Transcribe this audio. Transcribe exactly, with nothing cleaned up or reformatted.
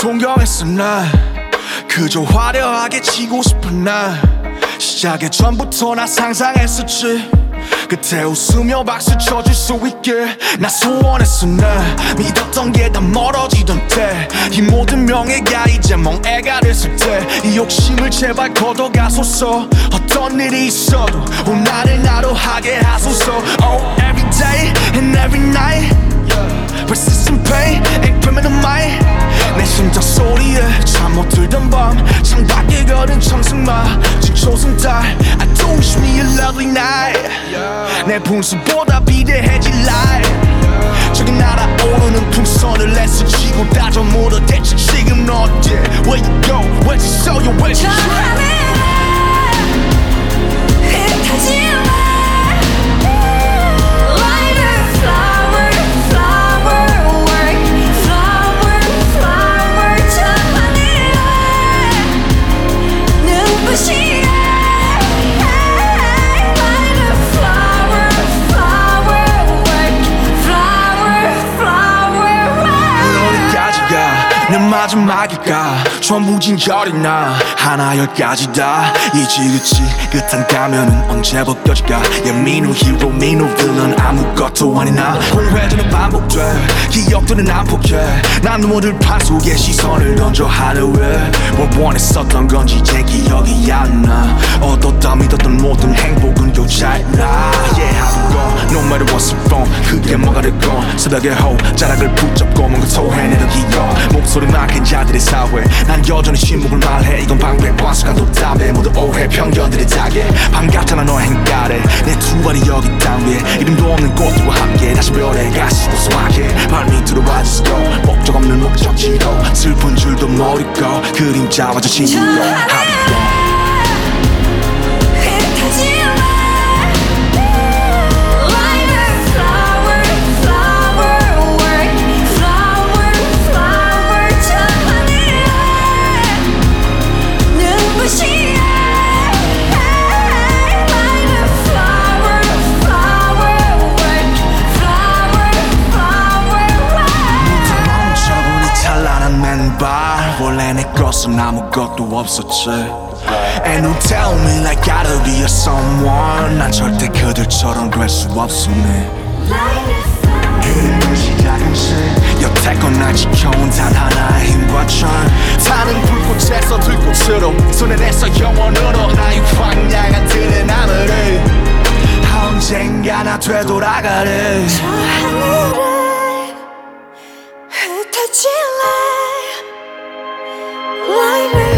동경했어 난 그저 화려하게 지고 싶은 날 시작의 전부터 나 상상했었지 그때 웃으며 박수 쳐줄 수 있게 나 소원했어 난 믿었던 게 다 멀어지던 때 이 모든 명예가 이제 멍해가 됐을 때 이 욕심을 제발 걷어가소서 어떤 일이 있어도 오늘을 나로 하게 하소서 Oh every day and every night Persistent pain and criminal mind 내 심장 소리에 잠 못 들던 밤 창밖에 걸은 청승마 지금 초승달 I do wish me a lovely night 내 분수보다 비대해질 life 저기 날아오르는 풍선을 애쓰지고 다져 물어 대체 지금 너 어때 Where you go where'd you show you where'd you 저 하늘에 흩어질래 Like a flower, flower work Flower, flower 저 하늘에 눈부시게 Like a flower, flower work Flower, flower work 어디까지가 내 마지막일까 전부 진결이 나 하나 열까지 다 이 지긋지긋한 가면은 언제 벗겨질까 예민우 히로 민우 빌런 아무것도 아닌 나 공회전은 반복돼 기억들은 안 포기해 난 누워들 판 속에 시선을 던져 하늘에 뭘 원했었던 건지 이제 기억이 안 나 얻었다 믿었던 모든 행복은 여자였나 Yeah I've gone no matter what's wrong 그게 뭐가 됐건 새벽에 호 자락을 붙잡고 뭔가 토해내던 기억 목소리만 큰 자들의 사회 난 여전히 침묵을 말해 이건 방패과 시간도 답해 모두 오해 편견들의 자게 반갑잖아 너의 행가래 내 두 발이 여기 땅 위에 이름도 없는 꽃들과 함께 다시 별에 가시고 소확해 발밑으로 와주시고 목적 없는 목적지로 슬픈 줄도 모르고 그림자와 저 친구로 하고 원래 내 것은 아무것도 없었지 And you tell me like gotta be a someone 난 절대 그들처럼 될 수 없음네 그림을 작은 실 여태껏 날 지켜온 단 하나의 힘과 철 타는 불꽃에서 들꽃으로 손에 내서 영원으로 나의 황량한 들의 나무를 언젠가 나 되돌아가래 저 하늘에 흩어질래 Like